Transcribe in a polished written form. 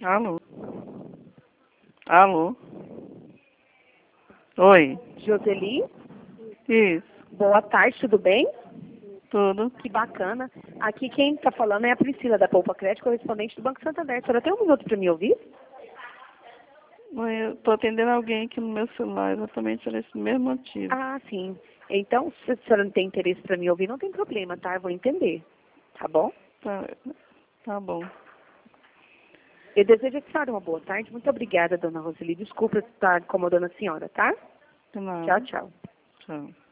Alô? Alô? Oi? Joseli? Isso, Boa tarde, tudo bem? tudo. Que bacana. Aqui quem está falando é a Priscila da Poupa Crédito, correspondente do Banco Santander. A senhora tem um minuto para me ouvir? Mãe, eu tô atendendo alguém aqui no meu celular, exatamente por esse mesmo motivo. Ah, sim. Então, se a senhora não tem interesse para me ouvir, não tem problema, tá? Eu vou entender. Tá bom? Tá bom. Eu desejo a senhora uma boa tarde. Muito obrigada, dona Roseli. Desculpa estar incomodando a senhora, tá? De nada. Tchau, tchau. Tchau.